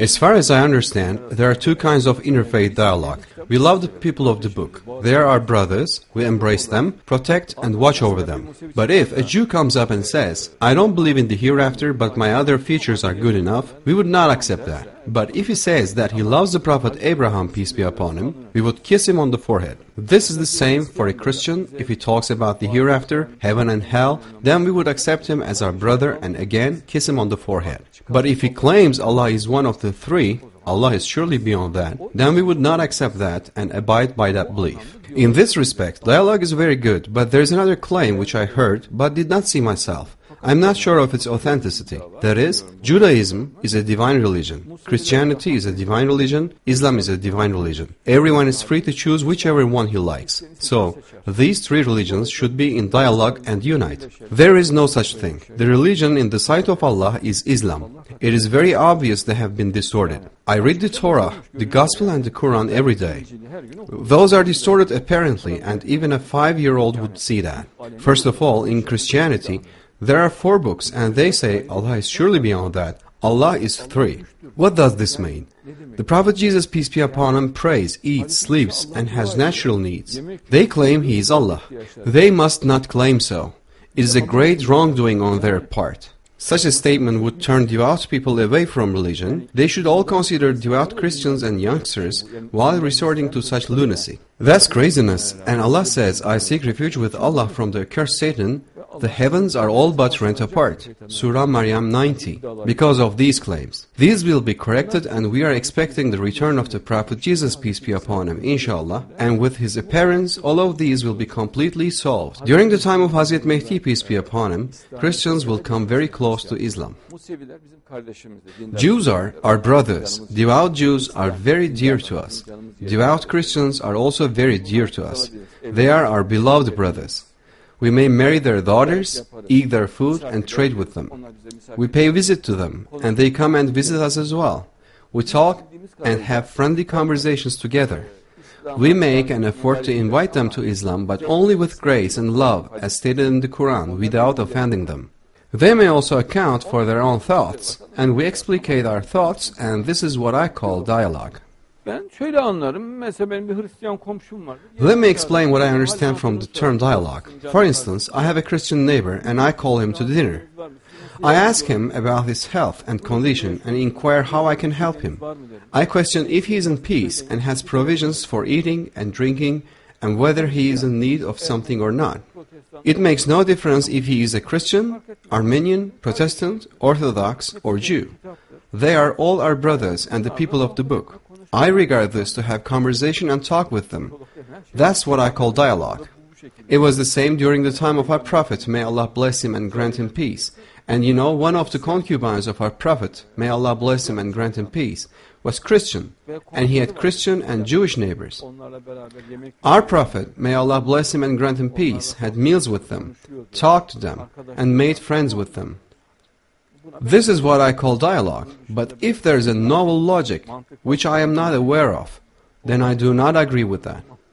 As far as I understand, there are two kinds of interfaith dialogue. We love the people of the book. They are our brothers, we embrace them, protect and watch over them. But if a Jew comes up and says, I don't believe in the hereafter, but my other features are good enough, we would not accept that. But if he says that he loves the Prophet Abraham, peace be upon him, we would kiss him on the forehead. This is the same for a Christian. If he talks about the hereafter, heaven and hell, then we would accept him as our brother and again kiss him on the forehead. But if he claims Allah is one of the three, Allah is surely beyond that, then we would not accept that and abide by that belief. In this respect, dialogue is very good, but there is another claim which I heard but did not see myself. I'm not sure of its authenticity. That is, Judaism is a divine religion, Christianity is a divine religion, Islam is a divine religion. Everyone is free to choose whichever one he likes. So, these three religions should be in dialogue and unite. There is no such thing. The religion in the sight of Allah is Islam. It is very obvious they have been distorted. I read the Torah, the Gospel and the Quran every day. Those are distorted apparently, and even a 5-year-old would see that. First of all, in Christianity, there are 4 books and they say Allah is surely beyond that. Allah is 3. What does this mean? The Prophet Jesus, peace be upon him, prays, eats, sleeps and has natural needs. They claim he is Allah. They must not claim so. It is a great wrongdoing on their part. Such a statement would turn devout people away from religion. They should all consider devout Christians and youngsters while resorting to such lunacy. That's craziness, and Allah says, I seek refuge with Allah from the accursed Satan. The heavens are all but rent apart. Surah Maryam 90. Because of these claims. These will be corrected and we are expecting the return of the Prophet Jesus, peace be upon him, inshallah. And with his appearance, all of these will be completely solved. During the time of Hazrat Mehdi, peace be upon him, Christians will come very close to Islam. Jews are our brothers. Devout Jews are very dear to us. Devout Christians are also very dear to us. They are our beloved brothers. We may marry their daughters, eat their food, and trade with them. We pay visit to them, and they come and visit us as well. We talk and have friendly conversations together. We make an effort to invite them to Islam, but only with grace and love, as stated in the Quran, without offending them. They may also account for their own thoughts, and we explicate our thoughts, and this is what I call dialogue. Let me explain what I understand from the term dialogue. For instance, I have a Christian neighbor and I call him to dinner. I ask him about his health and condition and inquire how I can help him. I question if he is in peace and has provisions for eating and drinking and whether he is in need of something or not. It makes no difference if he is a Christian, Armenian, Protestant, Orthodox or Jew. They are all our brothers and the people of the book. I regard this to have conversation and talk with them. That's what I call dialogue. It was the same during the time of our Prophet, may Allah bless him and grant him peace. And you know, one of the concubines of our Prophet, may Allah bless him and grant him peace, was Christian, and he had Christian and Jewish neighbors. Our Prophet, may Allah bless him and grant him peace, had meals with them, talked to them, and made friends with them. This is what I call dialogue, but if there is a novel logic, which I am not aware of, then I do not agree with that.